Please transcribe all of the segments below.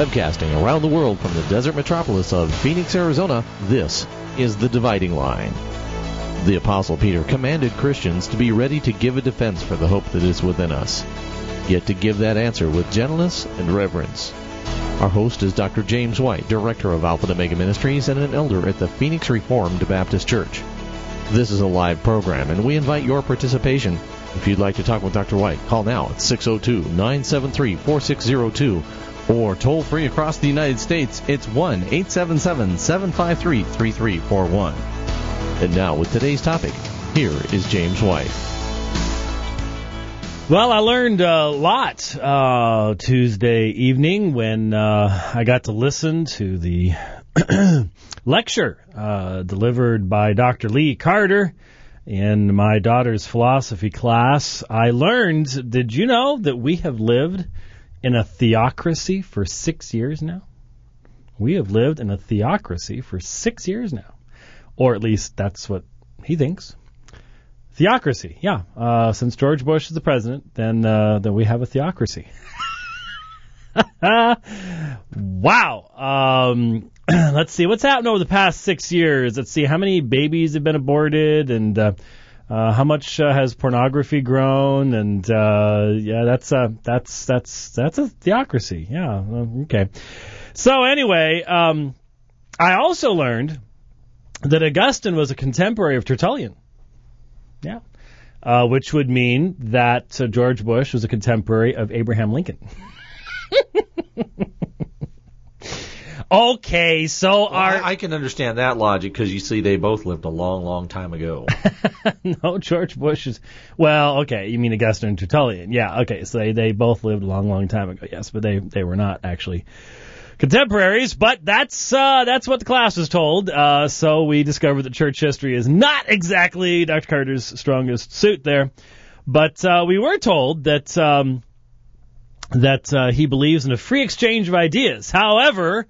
Webcasting around the world from the desert metropolis of Phoenix, Arizona, this is The Dividing Line. The Apostle Peter commanded Christians to be ready to give a defense for the hope that is within us, yet to give that answer with gentleness and reverence. Our host is Dr. James White, Director of Alpha and Omega Ministries and an elder at the Phoenix Reformed Baptist Church. This is a live program, and we invite your participation. If you'd like to talk with Dr. White, call now at 602-973-4602, or toll free across the United States, it's 1-877-753-3341. And now, with today's topic, here is James White. Well, I learned a lot Tuesday evening when I got to listen to the lecture delivered by Dr. Lee Carter in my daughter's philosophy class. I learned, did you know that we have lived in a theocracy for 6 years now? We have lived in a theocracy for 6 years now. Or at least that's what he thinks. Theocracy, yeah. Since George Bush is the president, then we have a theocracy. Wow. Let's see. What's happened over the past 6 years? Let's see. How many babies have been aborted, and how much has pornography grown? And yeah, that's a theocracy. Yeah. Okay. So anyway, I also learned that Augustine was a contemporary of Tertullian. Yeah. Which would mean that George Bush was a contemporary of Abraham Lincoln. Okay, so I can understand that logic because, you see, they both lived a long, long time ago. No, George Bush is... Well, okay, you mean Augustine and Tertullian. Yeah, okay, so they both lived a long, long time ago, yes, but they were not actually contemporaries, but that's what the class was told. So we discovered that church history is not exactly Dr. Carter's strongest suit there. But we were told that he believes in a free exchange of ideas. However,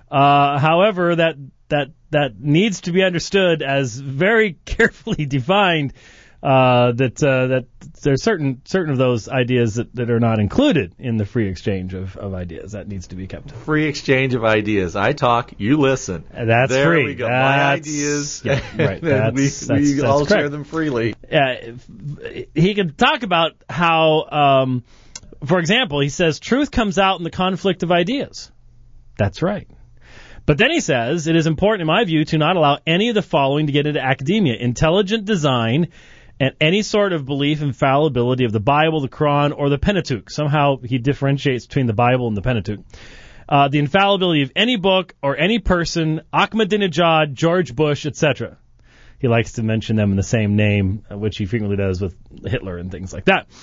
that needs to be understood as very carefully defined. That there's certain of those ideas that are not included in the free exchange of ideas. That needs to be kept. Free exchange of ideas. I talk, you listen. That's there free. There we go. My ideas. Yeah, right. we all share them freely. He can talk about how, for example, he says truth comes out in the conflict of ideas. That's right. But then he says, it is important, in my view, to not allow any of the following to get into academia: intelligent design and any sort of belief in fallibility of the Bible, the Quran, or the Pentateuch. Somehow he differentiates between the Bible and the Pentateuch. The infallibility of any book or any person, Ahmadinejad, George Bush, etc. He likes to mention them in the same name, which he frequently does with Hitler and things like that.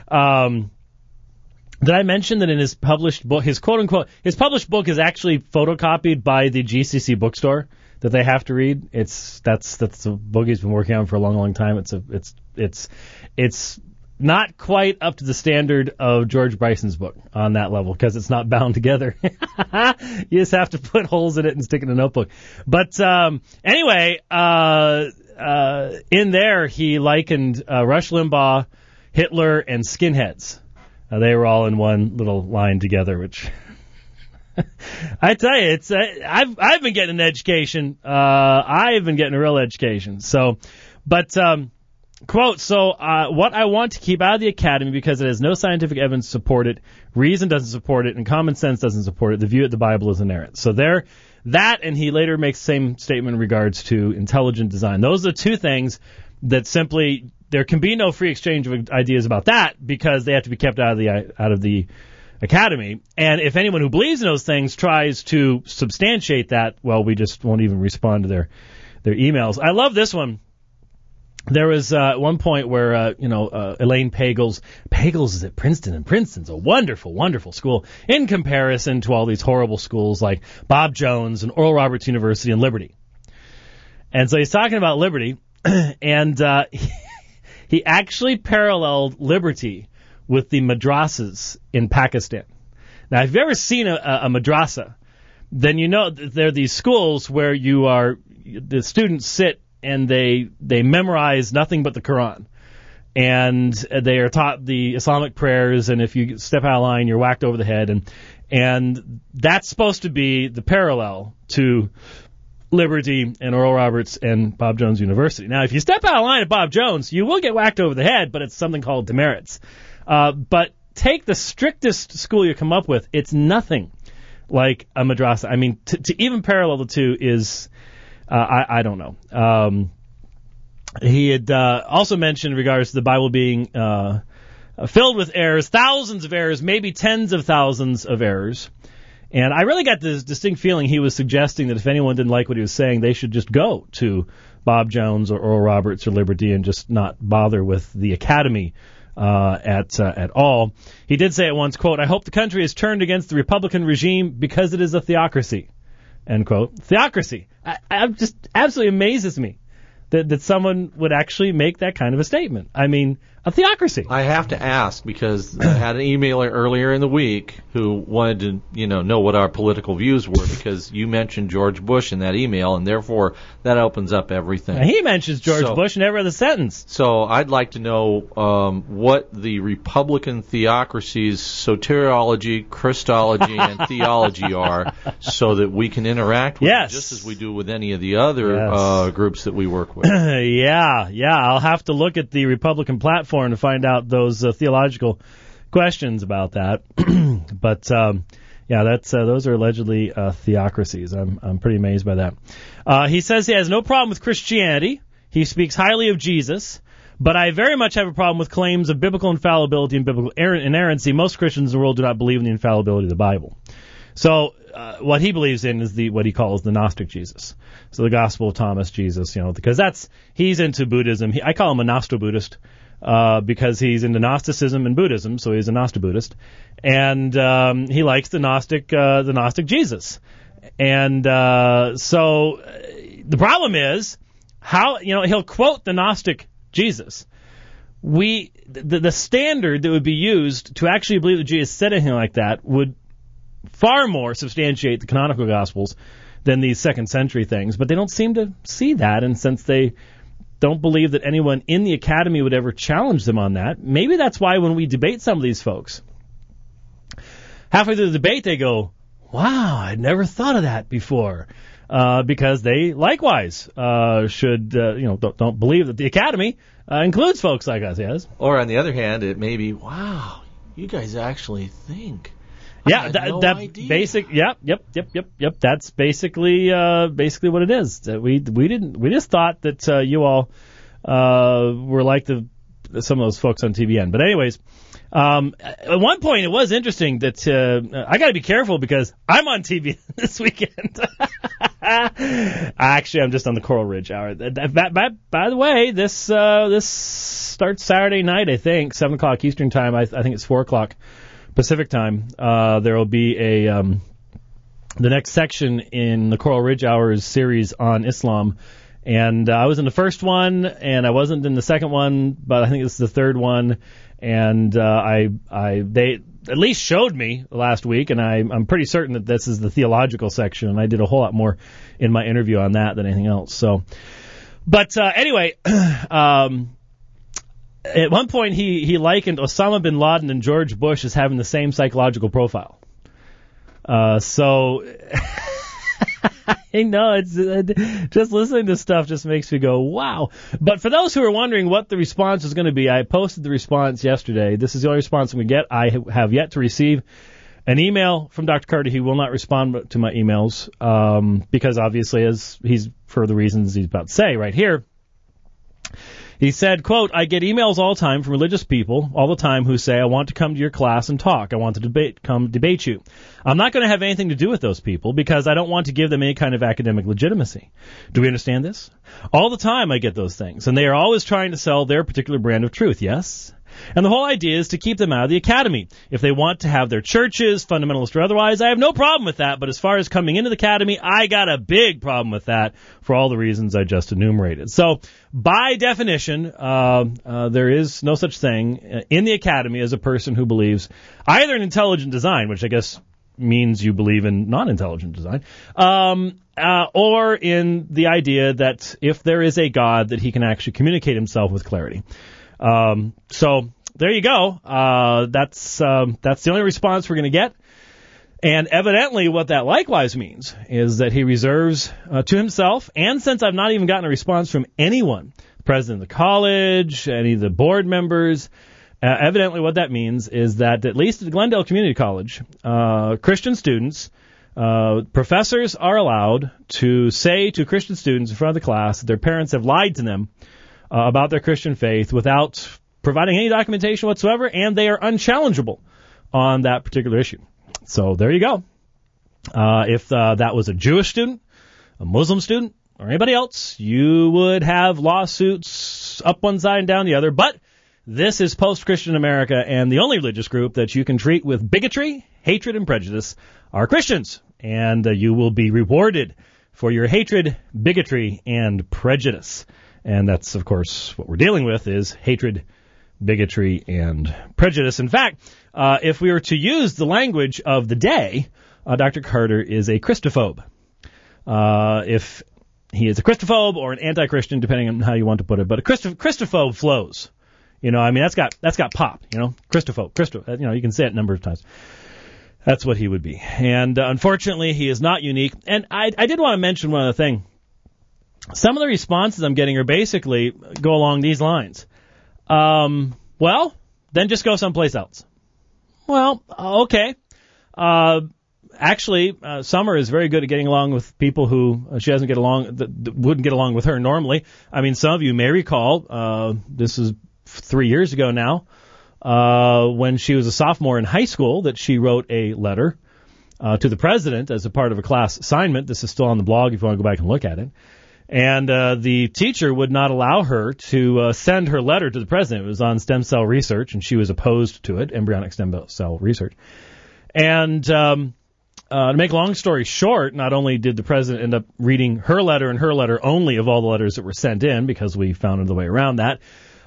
Did I mention that in his published book, his quote-unquote, his published book is actually photocopied by the GCC bookstore that they have to read? That's the book he's been working on for a long, long time. It's not quite up to the standard of George Bryson's book on that level because it's not bound together. You just have to put holes in it and stick it in a notebook. But anyway, in there he likened Rush Limbaugh, Hitler, and skinheads. They were all in one little line together, which I tell you, it's I've been getting an education. I've been getting a real education. So, but quote. So, what I want to keep out of the academy because it has no scientific evidence to support it, reason doesn't support it, and common sense doesn't support it. The view of the Bible is inerrant. So that, and he later makes the same statement in regards to intelligent design. Those are two things that simply. There can be no free exchange of ideas about that because they have to be kept out of the academy. And if anyone who believes in those things tries to substantiate that, well, we just won't even respond to their emails. I love this one. There was one point where Elaine Pagels is at Princeton, and Princeton's a wonderful, wonderful school in comparison to all these horrible schools like Bob Jones and Oral Roberts University and Liberty. And so he's talking about Liberty, and he actually paralleled Liberty with the madrasas in Pakistan. Now, if you've ever seen a madrasa, then you know that there are these schools where the students sit and they memorize nothing but the Quran. And they are taught the Islamic prayers, and if you step out of line, you're whacked over the head. And that's supposed to be the parallel to Liberty and Oral Roberts and Bob Jones University. Now, if you step out of line at Bob Jones, you will get whacked over the head, but it's something called demerits. But take the strictest school you come up with, it's nothing like a madrasa. I mean, to even parallel the two is, I don't know. He had also mentioned in regards to the Bible being filled with errors, thousands of errors, maybe tens of thousands of errors. And I really got this distinct feeling he was suggesting that if anyone didn't like what he was saying, they should just go to Bob Jones or Oral Roberts or Liberty and just not bother with the academy at all. He did say at once, quote, "I hope the country is turned against the Republican regime because it is a theocracy," end quote. Theocracy. I'm just absolutely amazes me that someone would actually make that kind of a statement. I mean, a theocracy. I have to ask because I had an emailer earlier in the week who wanted to, know what our political views were because you mentioned George Bush in that email, and therefore that opens up everything. Now, he mentions George Bush in every other sentence. So I'd like to know what the Republican theocracy's soteriology, Christology, and theology are so that we can interact with them just as we do with any of the other groups that we work with. Yeah. I'll have to look at the Republican platform to find out those theological questions about that. But that's those are allegedly theocracies. I'm pretty amazed by that. He says he has no problem with Christianity. He speaks highly of Jesus. But I very much have a problem with claims of biblical infallibility and biblical inerrancy. Most Christians in the world do not believe in the infallibility of the Bible. So what he believes in is what he calls the Gnostic Jesus. So the Gospel of Thomas Jesus, because he's into Buddhism. I call him a Gnosto-Buddhist because he's into Gnosticism and Buddhism, so he's a Gnosto-Buddhist. And he likes the Gnostic Jesus. And so the problem is how, he'll quote the Gnostic Jesus. The standard that would be used to actually believe that Jesus said anything like that would far more substantiate the canonical Gospels than these second century things, but they don't seem to see that, and since they don't believe that anyone in the academy would ever challenge them on that, maybe that's why when we debate some of these folks, halfway through the debate they go, wow, I'd never thought of that before, because they likewise should, don't believe that the academy includes folks like us, yes? Or on the other hand, it may be, wow, you guys actually think. Yeah, that basic. Yep. That's basically what it is. We just thought that you all were like some of those folks on TBN. But anyways, at one point it was interesting that I got to be careful because I'm on TBN this weekend. Actually, I'm just on the Coral Ridge Hour. By the way, this starts Saturday night. I think 7:00 Eastern time. I think it's 4:00. Pacific time. There will be the next section in the Coral Ridge Hours series on Islam, and I was in the first one, and I wasn't in the second one, but I think this is the third one, and they at least showed me last week, and I'm pretty certain that this is the theological section, and I did a whole lot more in my interview on that than anything else. So, but anyway. At one point, he likened Osama bin Laden and George Bush as having the same psychological profile. So, I know, it's just listening to stuff just makes me go, wow. But for those who are wondering what the response is going to be, I posted the response yesterday. This is the only response we get. I have yet to receive an email from Dr. Carter. He will not respond to my emails because obviously, as he's for the reasons he's about to say right here, he said, quote, I get emails all the time from religious people all the time who say, I want to come to your class and talk. I want to come debate you. I'm not going to have anything to do with those people because I don't want to give them any kind of academic legitimacy. Do we understand this? All the time I get those things, and they are always trying to sell their particular brand of truth, yes? And the whole idea is to keep them out of the academy. If they want to have their churches, fundamentalist or otherwise, I have no problem with that. But as far as coming into the academy, I got a big problem with that for all the reasons I just enumerated. So, by definition, there is no such thing in the academy as a person who believes either in intelligent design, which I guess means you believe in non-intelligent design, or in the idea that if there is a God, that he can actually communicate himself with clarity. So there you go. That's the only response we're going to get. And evidently what that likewise means is that he reserves to himself, and since I've not even gotten a response from anyone, the president of the college, any of the board members, evidently what that means is that at least at Glendale Community College, Christian students, professors are allowed to say to Christian students in front of the class that their parents have lied to them about their Christian faith without providing any documentation whatsoever, and they are unchallengeable on that particular issue. So there you go. If that was a Jewish student, a Muslim student, or anybody else, you would have lawsuits up one side and down the other. But this is post-Christian America, and the only religious group that you can treat with bigotry, hatred, and prejudice are Christians. And you will be rewarded for your hatred, bigotry, and prejudice. And that's, of course, what we're dealing with is hatred, bigotry, and prejudice. In fact, if we were to use the language of the day, Dr. Carter is a Christophobe. If he is a Christophobe or an anti-Christian, depending on how you want to put it, but a Christophobe flows. You know, I mean, that's got pop, you know, Christophobe, you know, you can say it a number of times. That's what he would be. And unfortunately, he is not unique. And I did want to mention one other thing. Some of the responses I'm getting are basically go along these lines. Well, then just go someplace else. Well, okay. Actually, Summer is very good at getting along with people who she doesn't get along, that wouldn't get along with her normally. I mean, some of you may recall, this is 3 years ago now, when she was a sophomore in high school, that she wrote a letter to the president as a part of a class assignment. This is still on the blog if you want to go back and look at it. And the teacher would not allow her to send her letter to the president. It was on stem cell research, and she was opposed to it, embryonic stem cell research. And to make a long story short, not only did the president end up reading her letter and her letter only of all the letters that were sent in, because we found another way around that,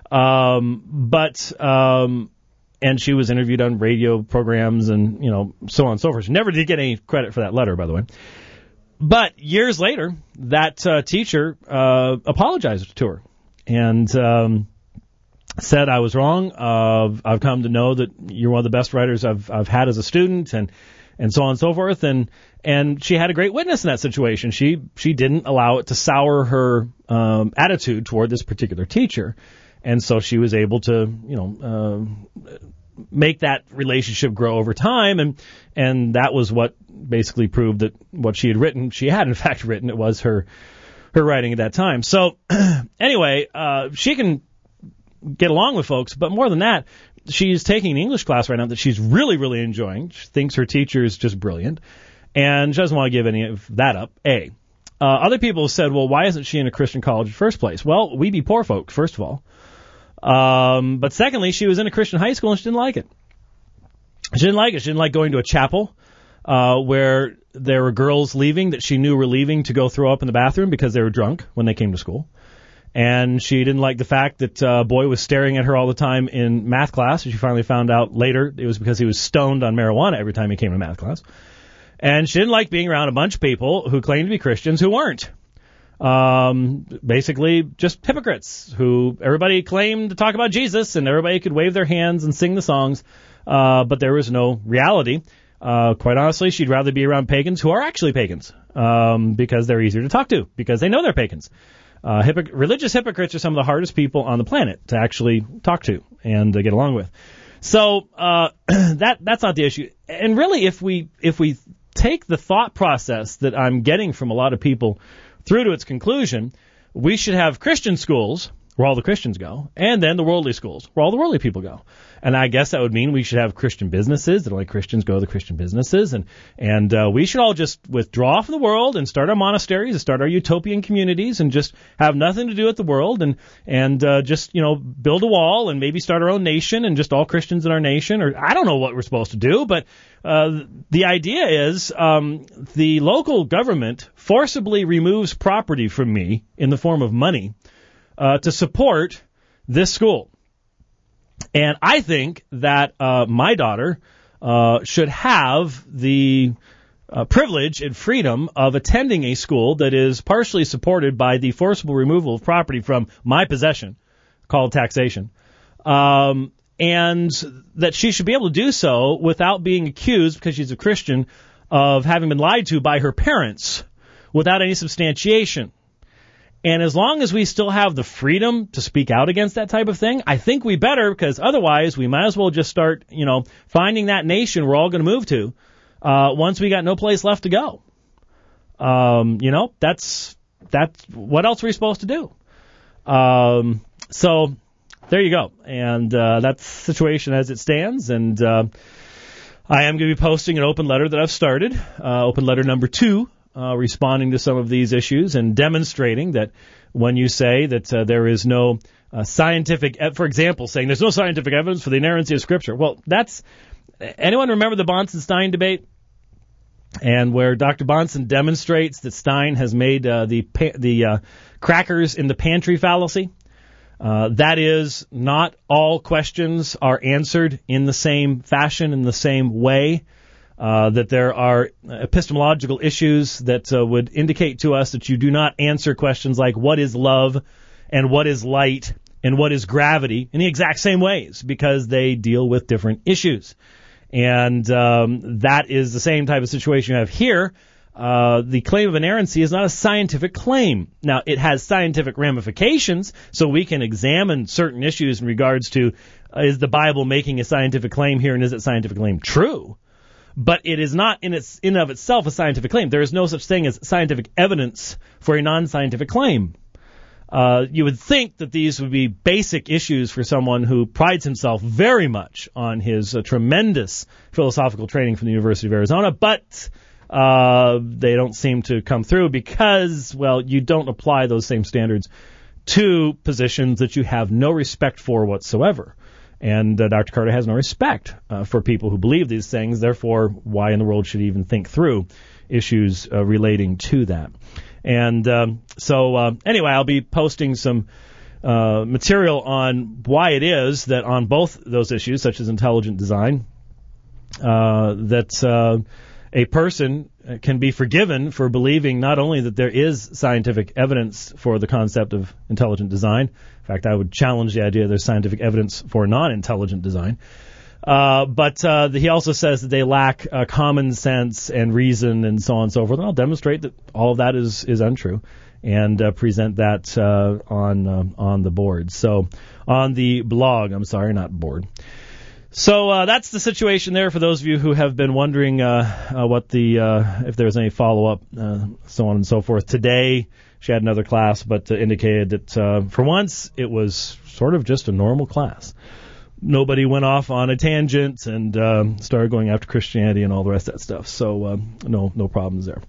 and she was interviewed on radio programs and, you know, so on and so forth. She never did get any credit for that letter, by the way. But years later, that teacher apologized to her and said, I was wrong. I've come to know that you're one of the best writers I've had as a student, and so on and so forth. And she had a great witness in that situation. She didn't allow it to sour her attitude toward this particular teacher. And so she was able to, you know, make that relationship grow over time, and that was what basically proved that what she had in fact written, it was her writing at that time. So anyway, she can get along with folks, but more than that, she's taking an English class right now that she's really, really enjoying. She thinks her teacher is just brilliant, and she doesn't want to give any of that up, A. Other people have said, well, why isn't she in a Christian college in the first place? Well, we be poor folk, first of all. But secondly, she was in a Christian high school and she didn't like it. She didn't like it. She didn't like going to a chapel where there were girls leaving that she knew were leaving to go throw up in the bathroom because they were drunk when they came to school. And she didn't like the fact that a boy was staring at her all the time in math class. She finally found out later it was because he was stoned on marijuana every time he came to math class. And she didn't like being around a bunch of people who claimed to be Christians who weren't. Basically just hypocrites who everybody claimed to talk about Jesus and everybody could wave their hands and sing the songs, but there was no reality. Quite honestly, she'd rather be around pagans who are actually pagans, because they're easier to talk to, because they know they're pagans. Religious hypocrites are some of the hardest people on the planet to actually talk to and get along with. So, that's not the issue. And really, if we take the thought process that I'm getting from a lot of people through to its conclusion, we should have Christian schools where all the Christians go, and then the worldly schools where all the worldly people go. And I guess that would mean we should have Christian businesses that only Christians go to the Christian businesses, and we should all just withdraw from the world and start our monasteries and start our utopian communities and just have nothing to do with the world and just, you know, build a wall and maybe start our own nation and just all Christians in our nation, or I don't know what we're supposed to do, but the idea is the local government forcibly removes property from me in the form of money to support this school. And I think that my daughter should have the privilege and freedom of attending a school that is partially supported by the forcible removal of property from my possession, called taxation. and that she should be able to do so without being accused, because she's a Christian, of having been lied to by her parents without any substantiation. And as long as we still have the freedom to speak out against that type of thing, I think we better, because otherwise we might as well just start, finding that nation we're all going to move to once we got no place left to go. That's what else are we supposed to do? So there you go. And that's the situation as it stands. And I am going to be posting an open letter that I've started, open letter number 2, responding to some of these issues and demonstrating that when you say that there is no scientific, for example, saying there's no scientific evidence for the inerrancy of Scripture. Well, anyone remember the Bahnsen-Stein debate? And where Dr. Bahnsen demonstrates that Stein has made the crackers in the pantry fallacy. That is, not all questions are answered in the same fashion, in the same way. That there are epistemological issues that would indicate to us that you do not answer questions like what is love and what is light and what is gravity in the exact same ways, because they deal with different issues. And that is the same type of situation you have here. The claim of inerrancy is not a scientific claim. Now, it has scientific ramifications, so we can examine certain issues in regards to, is the Bible making a scientific claim here, and is that scientific claim true? But it is not in and of itself a scientific claim. There is no such thing as scientific evidence for a non-scientific claim. You would think that these would be basic issues for someone who prides himself very much on his tremendous philosophical training from the University of Arizona, but they don't seem to come through because, well, you don't apply those same standards to positions that you have no respect for whatsoever. And Dr. Carter has no respect for people who believe these things. Therefore, why in the world should he even think through issues relating to that? And so anyway, I'll be posting some material on why it is that on both those issues, such as intelligent design, that a person can be forgiven for believing not only that there is scientific evidence for the concept of intelligent design. In fact, I would challenge the idea there's scientific evidence for non-intelligent design. But he also says that they lack common sense and reason and so on and so forth. And I'll demonstrate that all of that is untrue and present that on the board. So on the blog, I'm sorry, not board. So that's the situation there for those of you who have been wondering what if there's any follow-up, so on and so forth. Today, she had another class, but indicated that for once it was sort of just a normal class. Nobody went off on a tangent and started going after Christianity and all the rest of that stuff. So no problems there.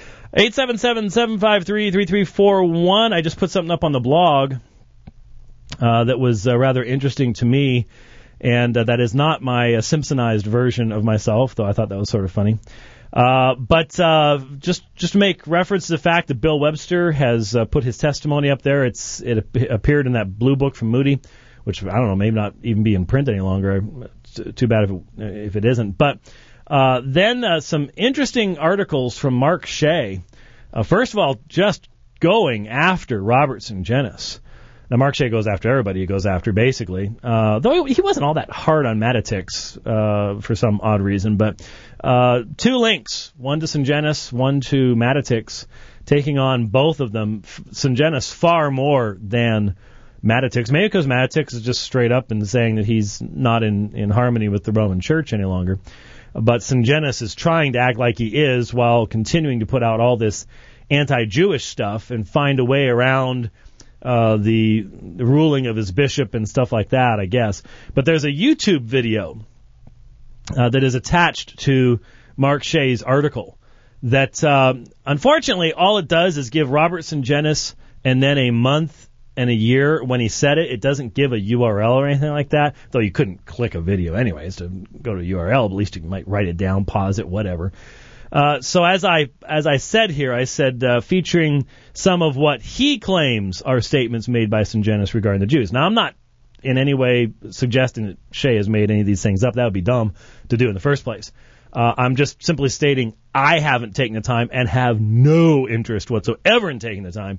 877-753-3341. I just put something up on the blog that was rather interesting to me. And that is not my Simpsonized version of myself, though I thought that was sort of funny. But just to make reference to the fact that Bill Webster has put his testimony up there. It appeared in that blue book from Moody, which I don't know, maybe not even be in print any longer. Too bad if it isn't. But then some interesting articles from Mark Shea. First of all, just going after Robertson Genis. Now, Mark Shea goes after everybody he goes after, basically. Though he wasn't all that hard on Matitix for some odd reason. But 2 links, one to Syngenis, one to Matitix, taking on both of them. Syngenis far more than Matitix. Maybe because Matitix is just straight up and saying that he's not in harmony with the Roman Church any longer. But Syngenis is trying to act like he is while continuing to put out all this anti-Jewish stuff and find a way around the ruling of his bishop and stuff like that, I guess. But there's a YouTube video that is attached to Mark Shea's article that, unfortunately, all it does is give Robertson Genis and then a month and a year when he said it. It doesn't give a URL or anything like that, though you couldn't click a video anyways to go to a URL. At least you might write it down, pause it, whatever. So as I said here, I said featuring some of what he claims are statements made by Syngenis regarding the Jews. Now, I'm not in any way suggesting that Shea has made any of these things up. That would be dumb to do in the first place. I'm just simply stating I haven't taken the time and have no interest whatsoever in taking the time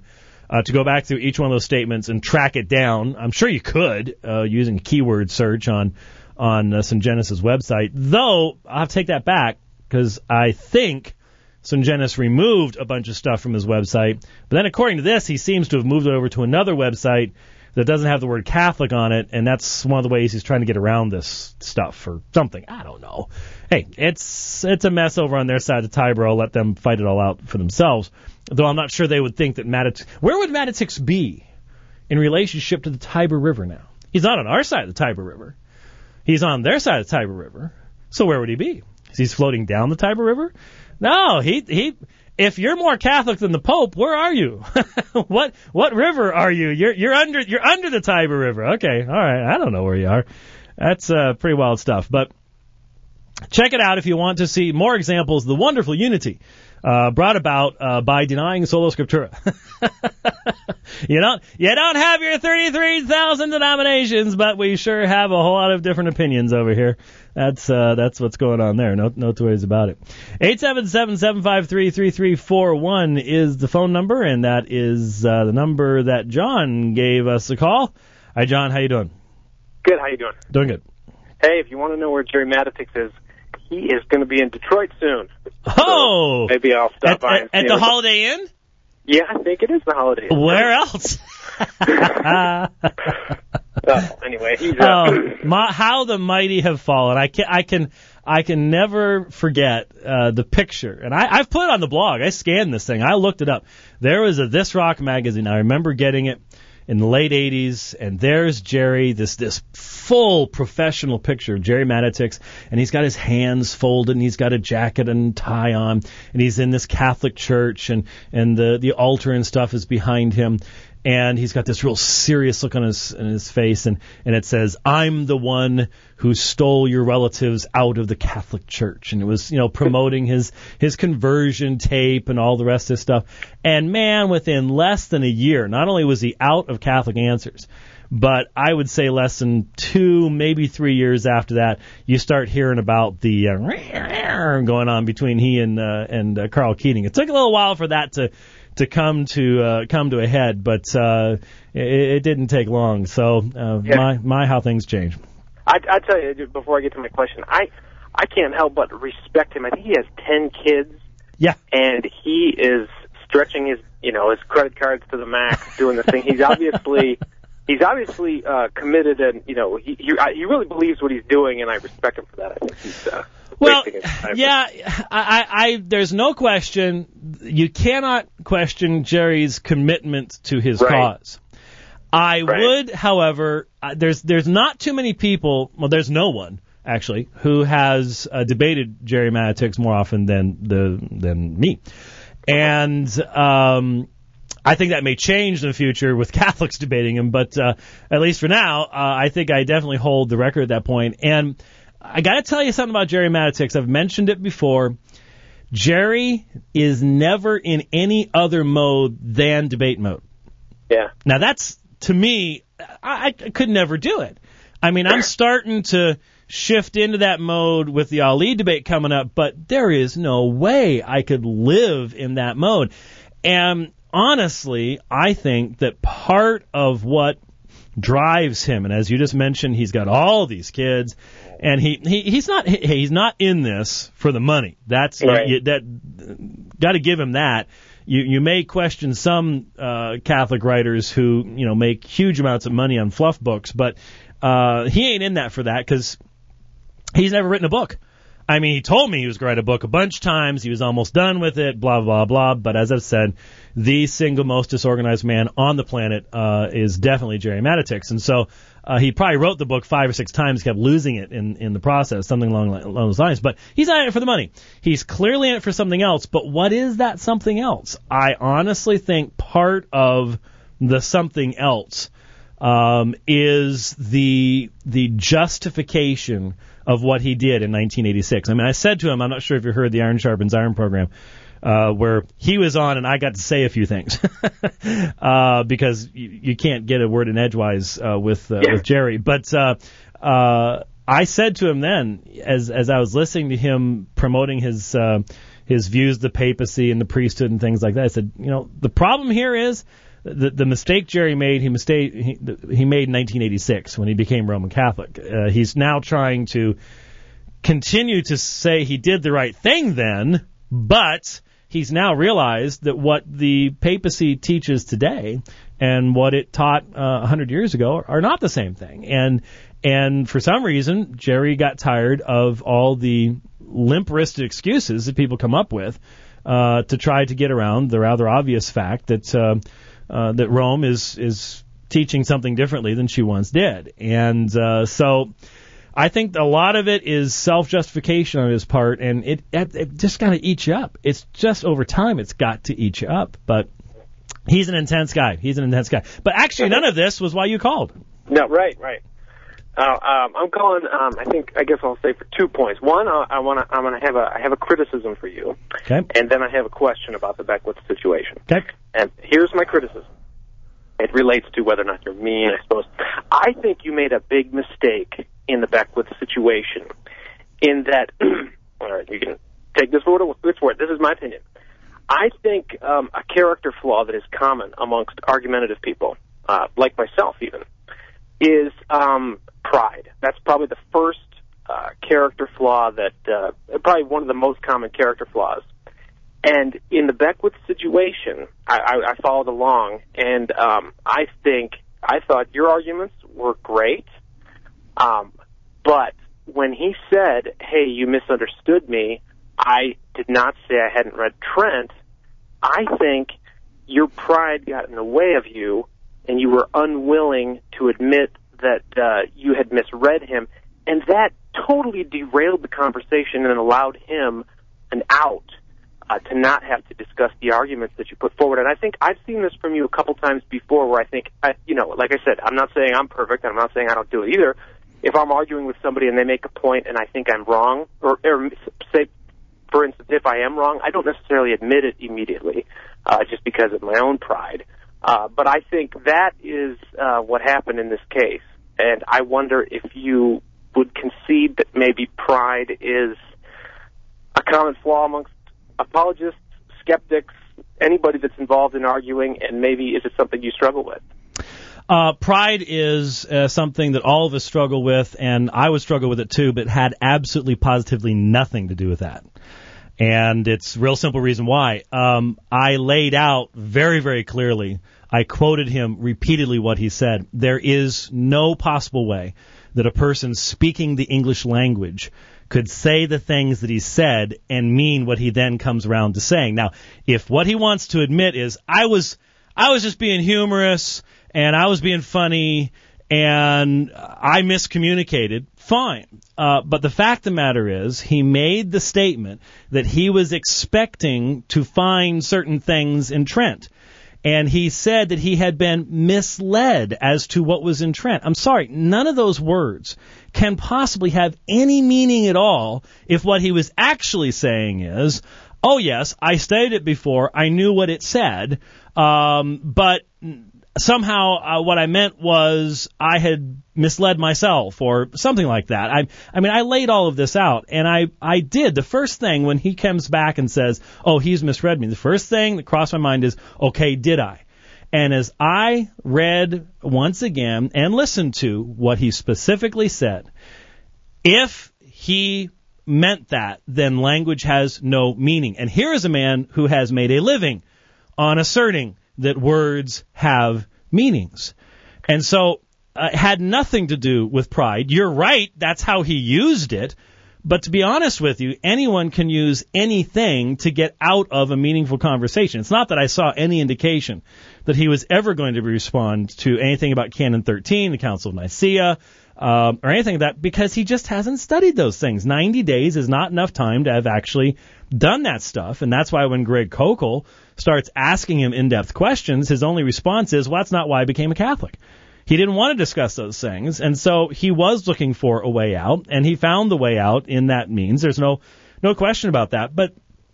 to go back through each one of those statements and track it down. I'm sure you could using a keyword search on Sungenis' website. Though I'll have to take that back because I think Sungenis removed a bunch of stuff from his website. But then according to this, he seems to have moved it over to another website that doesn't have the word Catholic on it, and that's one of the ways he's trying to get around this stuff or something. I don't know. Hey, it's a mess over on their side of the Tiber. I'll let them fight it all out for themselves. Though I'm not sure they would think that Matitix... Where would Matitix be in relationship to the Tiber River now? He's not on our side of the Tiber River. He's on their side of the Tiber River. So where would he be? Is he floating down the Tiber River? No, he. If you're more Catholic than the Pope, where are you? What river are you? You're under the Tiber River. Okay, all right. I don't know where you are. That's pretty wild stuff. But check it out if you want to see more examples of the wonderful unity brought about by denying sola scriptura. You don't have your 33,000 denominations, but we sure have a whole lot of different opinions over here. That's what's going on there. No two ways about it. 877-753-3341 is the phone number, and that is the number that John gave us a call. Hi, John. How you doing? Good. How you doing? Doing good. Hey, if you want to know where Jerry Matitix is, he is going to be in Detroit soon. Oh! So maybe I'll stop by and see at the Holiday Inn? Yeah, I think it is the Holiday Inn. Where else? Anyway, he's how the mighty have fallen. I can never forget the picture, and I've put it on the blog. I scanned this thing. I looked it up. There was a This Rock magazine. I remember getting it in the late 80s, and there's Jerry, this full professional picture of Jerry Matitix, and he's got his hands folded, and he's got a jacket and tie on, and he's in this Catholic church, and the altar and stuff is behind him, and he's got this real serious look on his face, and it says, "I'm the one who stole your relatives out of the Catholic Church," and it was promoting his conversion tape and all the rest of this stuff. And man, within less than a year, not only was he out of Catholic Answers, but I would say less than 2, maybe 3 years after that, you start hearing about the going on between he and Carl Keating. It took a little while for that to come to a head, but it didn't take long. So my how things change. I tell you, before I get to my question, I can't help but respect him. I think he has 10 kids. Yeah, and he is stretching his credit cards to the max, doing this thing. He's obviously committed, and he really believes what he's doing, and I respect him for that. I think he's well, yeah, I there's no question. You cannot question Jerry's commitment to his cause. I would, however, there's not too many people. Well, there's no one actually who has debated Jerry Matitix more often than me, and I think that may change in the future with Catholics debating him, but at least for now, I think I definitely hold the record at that point. And I got to tell you something about Jerry Matitix. I've mentioned it before. Jerry is never in any other mode than debate mode. Yeah. Now that's, to me, I could never do it. I mean, I'm starting to shift into that mode with the Ali debate coming up, but there is no way I could live in that mode. And honestly, I think that part of what drives him, and as you just mentioned, he's got all these kids, and he's not in this for the money. That's right. That got to give him that. You may question some Catholic writers who make huge amounts of money on fluff books, but he ain't in that for that because he's never written a book. I mean, he told me he was going to write a book a bunch of times. He was almost done with it, blah, blah, blah. But as I've said, the single most disorganized man on the planet is definitely Jerry Matitix. And so he probably wrote the book 5 or 6 times, kept losing it in the process, something along those lines. But he's not in it for the money. He's clearly in it for something else. But what is that something else? I honestly think part of the something else is the justification of what he did in 1986. I mean, I said to him, I'm not sure if you heard the Iron Sharpens Iron program, where he was on and I got to say a few things, because you can't get a word in edgewise with Jerry. But I said to him then, as I was listening to him promoting his views, the papacy and the priesthood and things like that, I said, the problem here is the mistake Jerry made, he made in 1986 when he became Roman Catholic. He's now trying to continue to say he did the right thing then, but he's now realized that what the papacy teaches today and what it taught 100 years ago are not the same thing. And for some reason, Jerry got tired of all the limp-wristed excuses that people come up with to try to get around the rather obvious fact that that Rome is teaching something differently than she once did. And so I think a lot of it is self-justification on his part, and it just got to eat you up. It's just over time it's got to eat you up. But he's an intense guy. But actually, none of this was why you called. No, right. I'm calling. I guess I'll say for 2 points. One, I have a criticism for you. Okay. And then I have a question about the Beckwith situation. Okay. And here's my criticism. It relates to whether or not you're mean, I suppose. I think you made a big mistake in the Beckwith situation. In that, all right, you can take this for what it's worth. This is my opinion. I think a character flaw that is common amongst argumentative people, like myself even, is pride. That's probably the first character flaw that, probably one of the most common character flaws. And in the Beckwith situation, I followed along, and I thought your arguments were great, but when he said, hey, you misunderstood me, I did not say I hadn't read Trent. I think your pride got in the way of you, and you were unwilling to admit that you had misread him, and that totally derailed the conversation and allowed him an out to not have to discuss the arguments that you put forward. And I think I've seen this from you a couple times before where I think, like I said, I'm not saying I'm perfect, and I'm not saying I don't do it either. If I'm arguing with somebody and they make a point and I think I'm wrong, or say, for instance, if I am wrong, I don't necessarily admit it immediately just because of my own pride. But I think that is what happened in this case. And I wonder if you would concede that maybe pride is a common flaw amongst apologists, skeptics, anybody that's involved in arguing, and maybe is it something you struggle with? Pride is something that all of us struggle with, and I would struggle with it too, but had absolutely positively nothing to do with that. And it's a real simple reason why. I laid out very, very clearly, I quoted him repeatedly what he said. There is no possible way that a person speaking the English language could say the things that he said and mean what he then comes around to saying. Now, if what he wants to admit is, I was just being humorous, and I was being funny, and I miscommunicated, fine. But the fact of the matter is, he made the statement that he was expecting to find certain things in Trent. And he said that he had been misled as to what was in Trent. I'm sorry, none of those words can possibly have any meaning at all if what he was actually saying is, oh yes, I studied it before, I knew what it said, but somehow what I meant was I had misled myself or something like that. I mean, I laid all of this out, and I did. The first thing when he comes back and says, oh, he's misread me, the first thing that crossed my mind is, okay, did I? And as I read once again and listened to what he specifically said, if he meant that, then language has no meaning. And here is a man who has made a living on asserting that words have meanings. And so it had nothing to do with pride. You're right, that's how he used it. But to be honest with you, anyone can use anything to get out of a meaningful conversation. It's not that I saw any indication that he was ever going to respond to anything about Canon 13, the Council of Nicaea, or anything like that, because he just hasn't studied those things. 90 days is not enough time to have actually done that stuff, and that's why when Greg Koukl starts asking him in-depth questions, his only response is, well, that's not why I became a Catholic. He didn't want to discuss those things, and so he was looking for a way out, and he found the way out in that means. There's no question about that, but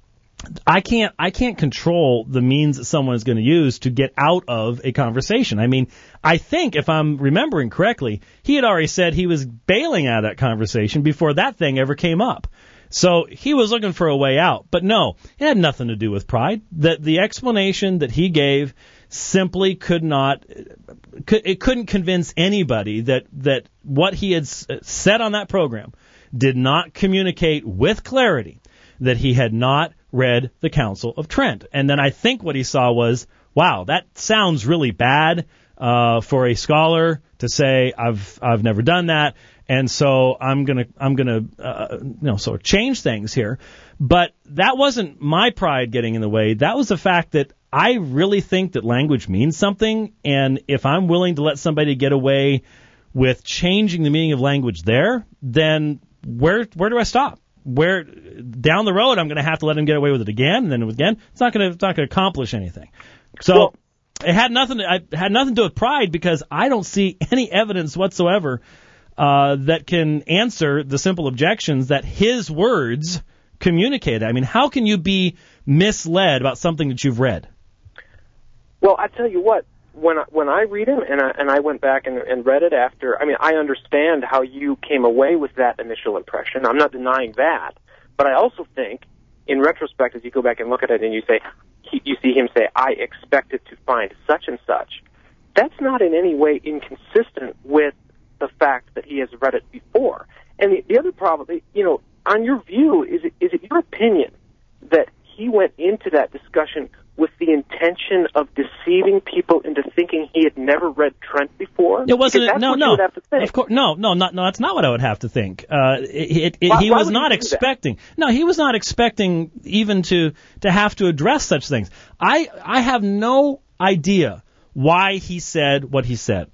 I can't control the means that someone is going to use to get out of a conversation. I mean, I think, if I'm remembering correctly, he had already said he was bailing out of that conversation before that thing ever came up. So he was looking for a way out. But no, it had nothing to do with pride. The explanation that he gave simply couldn't convince anybody that what he had said on that program did not communicate with clarity that he had not read the Council of Trent. And then I think what he saw was, wow, that sounds really bad for a scholar to say I've never done that, and so I'm gonna sort of change things here. But that wasn't my pride getting in the way. That was the fact that I really think that language means something, and if I'm willing to let somebody get away with changing the meaning of language there, then where do I stop? Where down the road I'm going to have to let him get away with it again, and then again. It's not going to accomplish anything. So it had nothing to do with pride, because I don't see any evidence whatsoever that can answer the simple objections that his words communicated. I mean, how can you be misled about something that you've read? Well, I tell you what, when I read him and I went back and read it after, I mean, I understand how you came away with that initial impression. I'm not denying that, but I also think, in retrospect, as you go back and look at it and you see him say, I expected to find such and such, that's not in any way inconsistent with the fact that he has read it before. And the other problem, on your view, is it your opinion that he went into that discussion with the intention of deceiving people into thinking he had never read Trent before? It wasn't. That's what you would have to think. Of course, no. That's not what I would have to think. He was not expecting. No, he was not expecting even to have to address such things. I have no idea why he said what he said.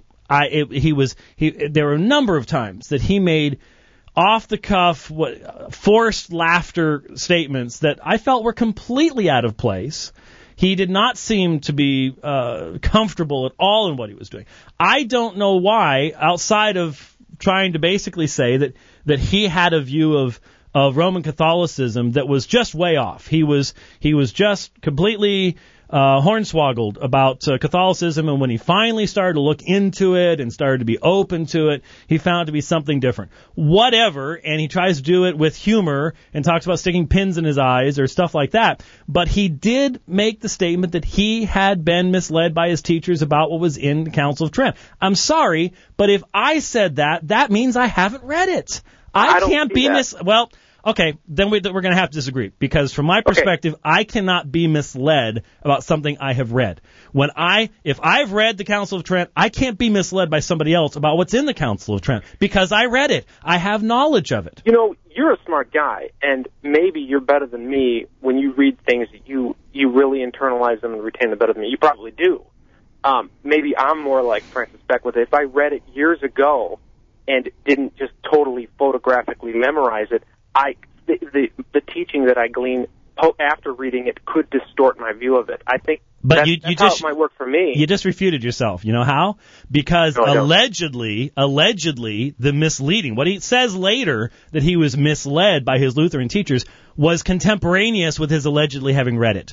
There were a number of times that he made off-the-cuff, forced laughter statements that I felt were completely out of place. He did not seem to be comfortable at all in what he was doing. I don't know why, outside of trying to basically say that he had a view of Roman Catholicism that was just way off. He was just completely hornswoggled about Catholicism, and when he finally started to look into it and started to be open to it, he found it to be something different. Whatever, and he tries to do it with humor and talks about sticking pins in his eyes or stuff like that. But he did make the statement that he had been misled by his teachers about what was in the Council of Trent. I'm sorry, but if I said that means I haven't read it. I can't be well, okay, then we're going to have to disagree, because from my perspective, I cannot be misled about something I have read. If I've read the Council of Trent, I can't be misled by somebody else about what's in the Council of Trent, because I read it. I have knowledge of it. You're a smart guy, and maybe you're better than me when you read things. You really internalize them and retain them better than me. You probably do. Maybe I'm more like Francis Beckwith. If I read it years ago and didn't just totally photographically memorize it, the teaching that I glean after reading it could distort my view of it. I think that's how it might work for me. You just refuted yourself. You know how? Because allegedly, the misleading, what he says later that he was misled by his Lutheran teachers, was contemporaneous with his allegedly having read it.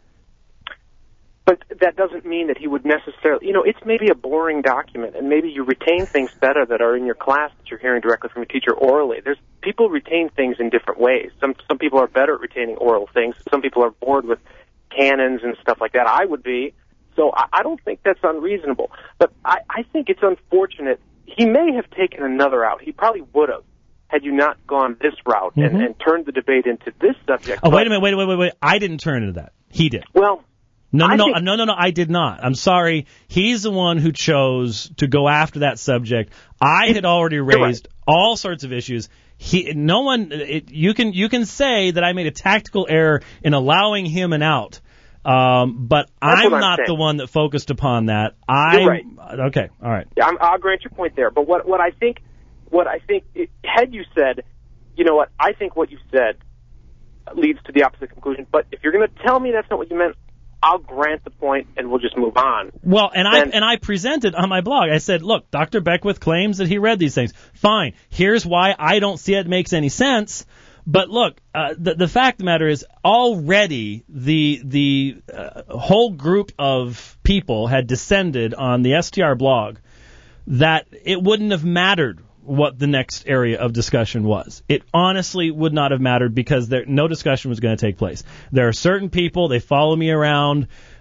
But that doesn't mean that he would necessarily, it's maybe a boring document, and maybe you retain things better that are in your class that you're hearing directly from your teacher orally. People retain things in different ways. Some people are better at retaining oral things. Some people are bored with canons and stuff like that. I would be. So I don't think that's unreasonable. But I think it's unfortunate. He may have taken another route. He probably would have, had you not gone this route and turned the debate into this subject. Oh, wait a minute. Wait. I didn't turn into that. He did. Well, No, I did not. I'm sorry. He's the one who chose to go after that subject. I had already raised all sorts of issues. You can say that I made a tactical error in allowing him an out. But I'm not the one that focused upon that. You're right. Okay, all right. Yeah, I'll grant your point there. But what I think, had you said, I think what you said leads to the opposite conclusion. But if you're going to tell me that's not what you meant, I'll grant the point, and we'll just move on. Well, I presented on my blog. I said, look, Dr. Beckwith claims that he read these things. Fine. Here's why I don't see it makes any sense. But look, the fact of the matter is, already the whole group of people had descended on the STR blog that it wouldn't have mattered what the next area of discussion was. It honestly would not have mattered, because no discussion was going to take place. There are certain people, they follow me around,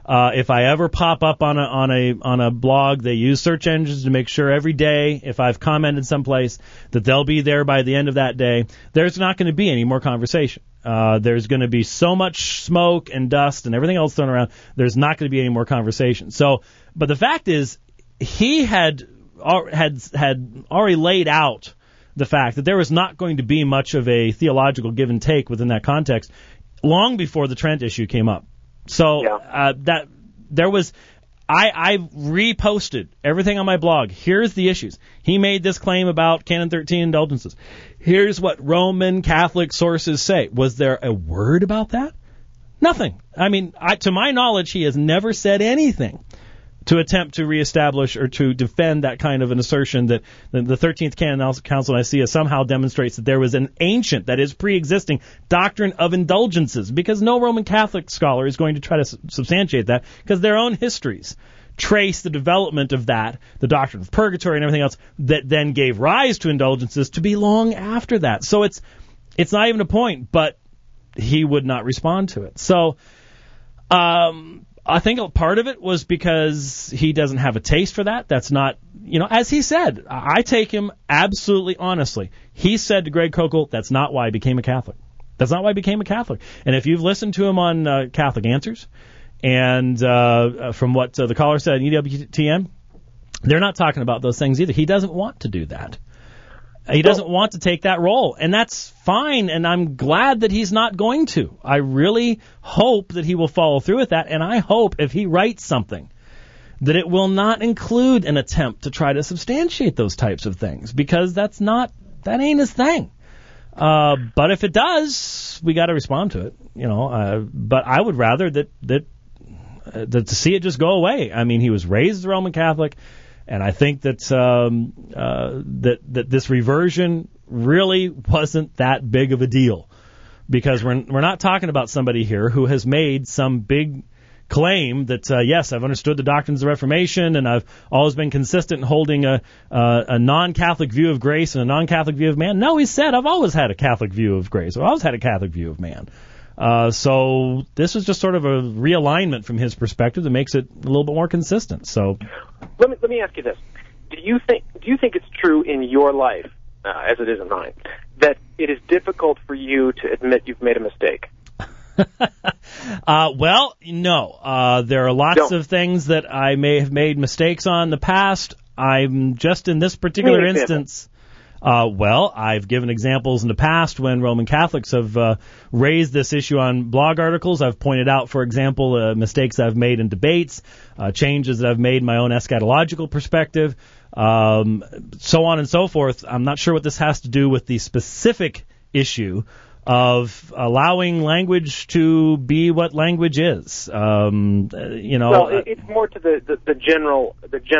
If I ever pop up on a blog, they use search engines to make sure every day, if I've commented someplace, that they'll be there by the end of that day. There's not going to be any more conversation. There's going to be so much smoke and dust and everything else thrown around. There's not going to be any more conversation. So, but the fact is, he had already laid out the fact that there was not going to be much of a theological give and take within that context long before the Trent issue came up. So that there was, I reposted everything on my blog. Here's the issues. He made this claim about Canon 13 indulgences. Here's what Roman Catholic sources say. Was there a word about that? Nothing. I mean, to my knowledge, he has never said anything to attempt to reestablish or to defend that kind of an assertion that the 13th Canon Council of Nicaea somehow demonstrates that there was an ancient, that is pre-existing, doctrine of indulgences, because no Roman Catholic scholar is going to try to substantiate that, because their own histories trace the development of that, the doctrine of purgatory and everything else, that then gave rise to indulgences to be long after that. So it's not even a point, but he would not respond to it. So, I think part of it was because he doesn't have a taste for that. That's not, as he said, I take him absolutely honestly. He said to Greg Koukl, that's not why I became a Catholic. That's not why I became a Catholic. And if you've listened to him on Catholic Answers, and from what the caller said in EWTN, they're not talking about those things either. He doesn't want to do that. He doesn't want to take that role, and that's fine, and I'm glad that he's not going to. I really hope that he will follow through with that, and I hope if he writes something that it will not include an attempt to try to substantiate those types of things, because that ain't his thing. But if it does, we got to respond to it, but I would rather that to see it just go away. I mean, he was raised a Roman Catholic. And I think that that this reversion really wasn't that big of a deal, because we're not talking about somebody here who has made some big claim that yes, I've understood the doctrines of the Reformation and I've always been consistent in holding a non-Catholic view of grace and a non-Catholic view of man. No, he said I've always had a Catholic view of grace. I've always had a Catholic view of man. So this is just sort of a realignment from his perspective that makes it a little bit more consistent. So let me ask you this: Do you think it's true in your life, as it is in mine, that it is difficult for you to admit you've made a mistake? Well, no. There are lots of things that I may have made mistakes on in the past. I'm just in this particular instance. Well, I've given examples in the past when Roman Catholics have raised this issue on blog articles. I've pointed out, for example, mistakes I've made in debates, changes that I've made in my own eschatological perspective, so on and so forth. I'm not sure what this has to do with the specific issue of allowing language to be what language is. Well, it's more to the general.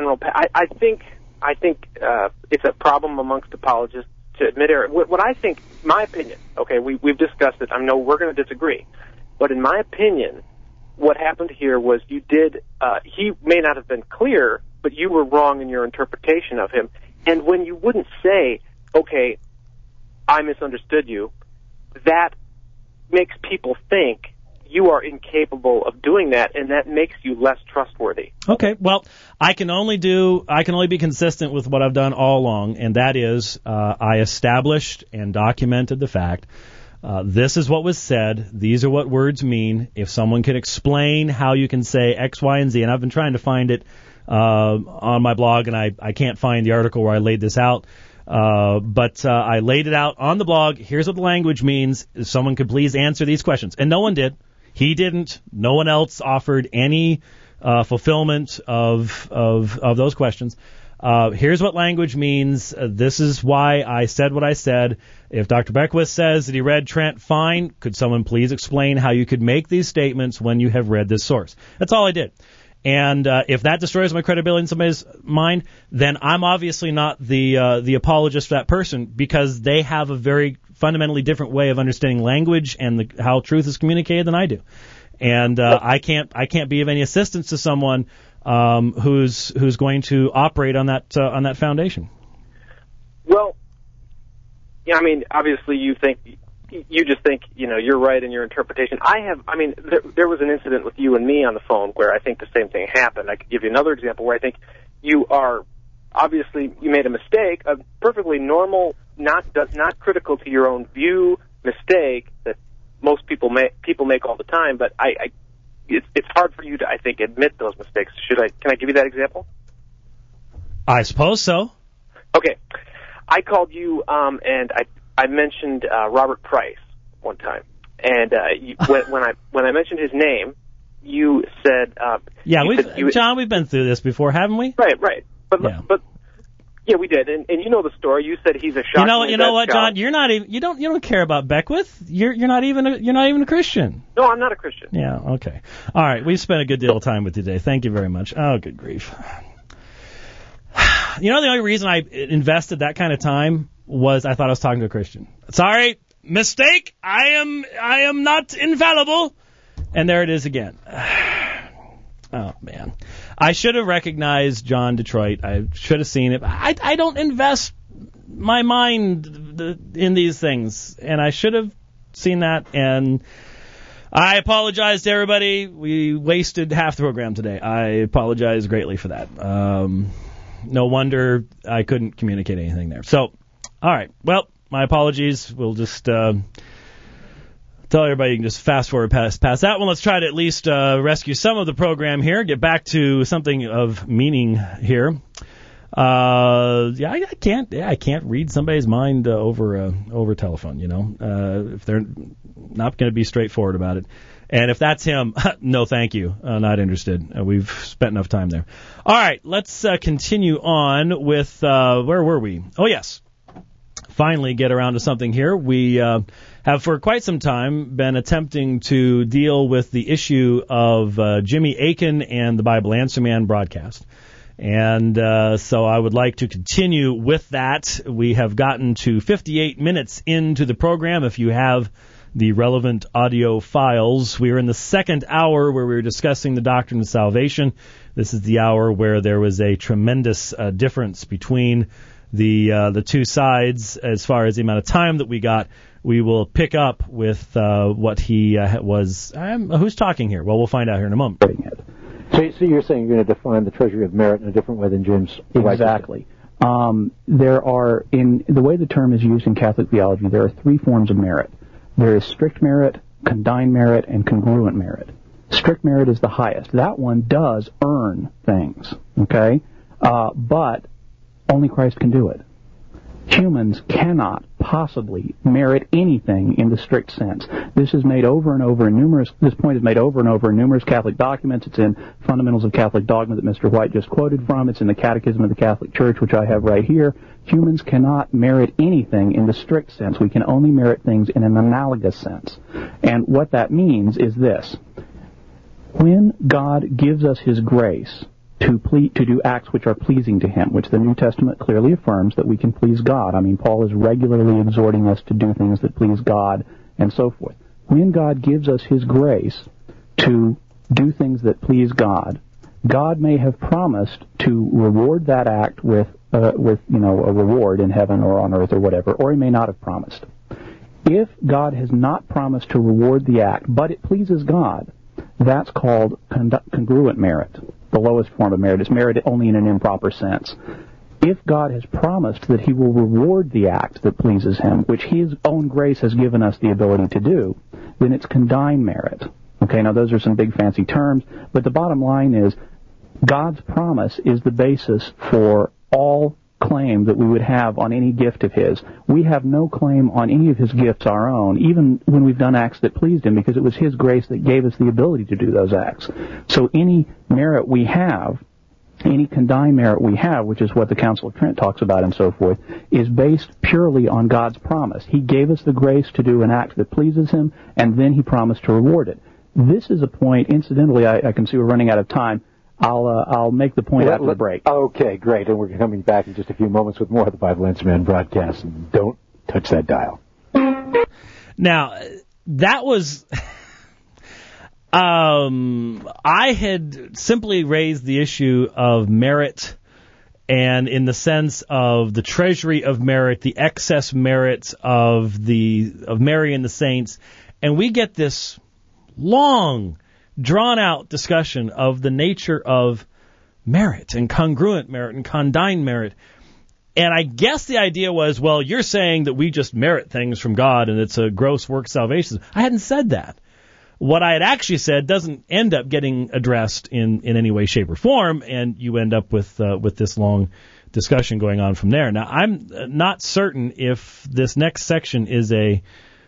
I think it's a problem amongst apologists to admit error. What I think, my opinion, okay, we've discussed it. I know we're going to disagree. But in my opinion, what happened here was he may not have been clear, but you were wrong in your interpretation of him. And when you wouldn't say, okay, I misunderstood you, that makes people think you are incapable of doing that, and that makes you less trustworthy. Okay, well, I can only be consistent with what I've done all along, and that is I established and documented the fact this is what was said, these are what words mean. If someone can explain how you can say X, Y, and Z, and I've been trying to find it on my blog, and I can't find the article where I laid this out, but I laid it out on the blog. Here's what the language means. If someone could please answer these questions. And no one did. He didn't. No one else offered any fulfillment of those questions. Here's what language means. This is why I said what I said. If Dr. Beckwith says that he read Trent, fine. Could someone please explain how you could make these statements when you have read this source? That's all I did. And if that destroys my credibility in somebody's mind, then I'm obviously not the apologist for that person, because they have a very fundamentally different way of understanding language and how truth is communicated than I do. And I can't be of any assistance to someone who's going to operate on that foundation. Well, yeah, I mean, obviously you think you just think, you're right in your interpretation. There was an incident with you and me on the phone where I think the same thing happened. I could give you another example where I think you made a mistake, a perfectly normal, not critical to your own view mistake that most people make all the time, but it's hard for you to, I think, admit those mistakes. Can I give you that example? I suppose so. Okay. I called you, and I mentioned Robert Price one time, and when I mentioned his name, you said, John, we've been through this before, haven't we? Right. But yeah, we did, and you know the story. You said he's a shocking. You know what, John? You're not even. You don't care about Beckwith. You're not even a Christian. No, I'm not a Christian. Yeah. Okay. All right. We've spent a good deal of time with you today. Thank you very much. Oh, good grief. The only reason I invested that kind of time was I thought I was talking to a Christian. Sorry, mistake. I am not infallible. And there it is again. Oh, man. I should have recognized John Detroit. I should have seen it. I don't invest my mind in these things. And I should have seen that. And I apologize to everybody. We wasted half the program today. I apologize greatly for that. No wonder I couldn't communicate anything there. So, all right. Well, my apologies. We'll just tell everybody you can just fast forward past that one. Let's try to at least rescue some of the program here. Get back to something of meaning here. I can't read somebody's mind over telephone. If they're not going to be straightforward about it. And if that's him, no, thank you. Not interested. We've spent enough time there. All right, let's continue on with where were we? Oh, yes. Finally get around to something here. We have for quite some time been attempting to deal with the issue of Jimmy Akin and the Bible Answer Man broadcast. And so I would like to continue with that. We have gotten to 58 minutes into the program. If you have the relevant audio files, we are in the second hour where we were discussing the doctrine of salvation. This is the hour where there was a tremendous difference between the two sides as far as the amount of time that we got. We will pick up with what he was. Who's talking here? Well, we'll find out here in a moment. So you're saying you're going to define the treasury of merit in a different way than Jim's? Exactly. There are, in the way the term is used in Catholic theology, there are three forms of merit. There is strict merit, condign merit, and congruent merit. Strict merit is the highest. That one does earn things, okay? But only Christ can do it. Humans cannot possibly merit anything in the strict sense. This is made over and over in this point is made over and over in numerous Catholic documents. It's in Fundamentals of Catholic Dogma that Mr. White just quoted from. It's in the Catechism of the Catholic Church, which I have right here. Humans cannot merit anything in the strict sense. We can only merit things in an analogous sense. And what that means is this. When God gives us His grace to do acts which are pleasing to Him, which the New Testament clearly affirms that we can please God. I mean, Paul is regularly exhorting us to do things that please God and so forth. When God gives us His grace to do things that please God, God may have promised to reward that act with a reward in heaven or on earth or whatever, or He may not have promised. If God has not promised to reward the act, but it pleases God, that's called congruent merit, the lowest form of merit. It's merit only in an improper sense. If God has promised that He will reward the act that pleases Him, which His own grace has given us the ability to do, then it's condign merit. Okay, now those are some big fancy terms, but the bottom line is God's promise is the basis for all claim that we would have on any gift of His. We have no claim on any of His gifts our own, even when we've done acts that pleased Him, because it was His grace that gave us the ability to do those acts. So any merit we have, any condign merit we have, which is what the Council of Trent talks about and so forth, is based purely on God's promise. He gave us the grace to do an act that pleases Him, and then He promised to reward it. This is a point, incidentally, I can see we're running out of time. I'll make the point after the break. Okay, great. And we're coming back in just a few moments with more of the Bible Answer Man broadcast. And don't touch that dial. Now, that was... I had simply raised the issue of merit and in the sense of the treasury of merit, the excess merits of Mary and the saints, and we get this long, drawn-out discussion of the nature of merit and congruent merit and condign merit. And I guess the idea was, well, you're saying that we just merit things from God and it's a gross work salvation. I hadn't said that. What I had actually said doesn't end up getting addressed in any way, shape, or form, and you end up with this long discussion going on from there. Now, I'm not certain if this next section is a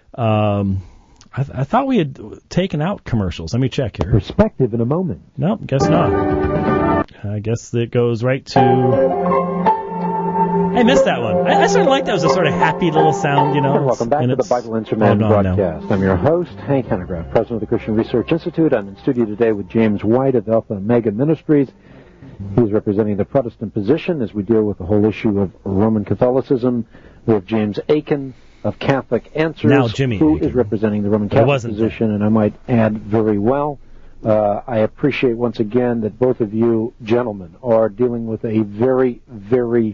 I thought we had taken out commercials. Let me check here. Perspective in a moment. No, guess not. I guess it goes right to... I missed that one. I sort of like that. It was a sort of happy little sound, you know. And welcome back to the Bible Answer Man broadcast. I'm your host, Hank Hanegraaff, president of the Christian Research Institute. I'm in studio today with James White of Alpha Omega Ministries. He's representing the Protestant position as we deal with the whole issue of Roman Catholicism. We have James Akin of Catholic Answers, now Jimmy who Akin. is representing the Roman Catholic position, and I might add very well. I appreciate once again that both of you gentlemen are dealing with a very, very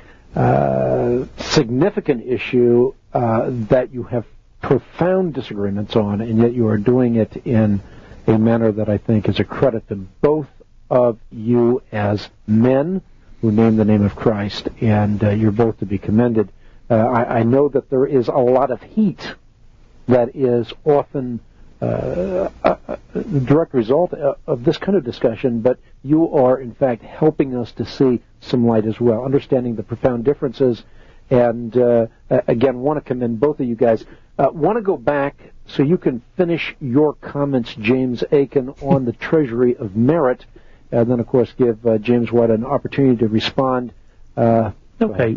significant issue that you have profound disagreements on, and yet you are doing it in a manner that I think is a credit to both of you as men who name the name of Christ, and you're both to be commended. I know that there is a lot of heat that is often the direct result of this kind of discussion, but you are, in fact, helping us to see some light as well, understanding the profound differences, and again, want to commend both of you guys. Want to go back so you can finish your comments, James Akin, on the treasury of merit, and then, of course, give James White an opportunity to respond. Okay,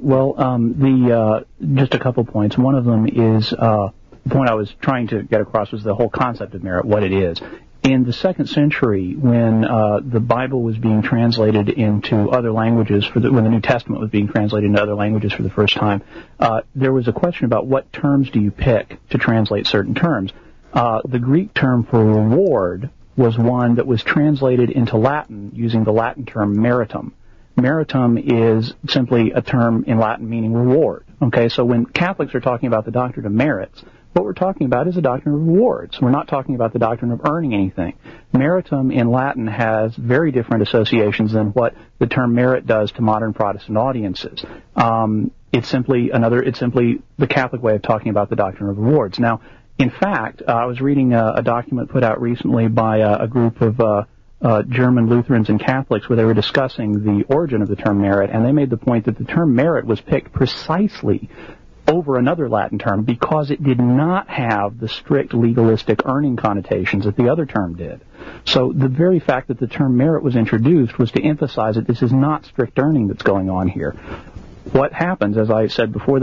well, just a couple points. One of them is the point I was trying to get across was the whole concept of merit, what it is. In the 2nd century, when the Bible was being translated into other languages, when the New Testament was being translated into other languages for the first time, there was a question about what terms do you pick to translate certain terms. The Greek term for reward was one that was translated into Latin using the Latin term meritum. Meritum is simply a term in Latin meaning reward. Okay, so when Catholics are talking about the doctrine of merits, what we're talking about is the doctrine of rewards. We're not talking about the doctrine of earning anything. Meritum in Latin has very different associations than what the term merit does to modern Protestant audiences. It's simply the Catholic way of talking about the doctrine of rewards. Now, in fact, I was reading a document put out recently by a group of German Lutherans and Catholics where they were discussing the origin of the term merit, and they made the point that the term merit was picked precisely over another Latin term because it did not have the strict legalistic earning connotations that the other term did. So the very fact that the term merit was introduced was to emphasize that this is not strict earning that's going on here. What happens, as I said before the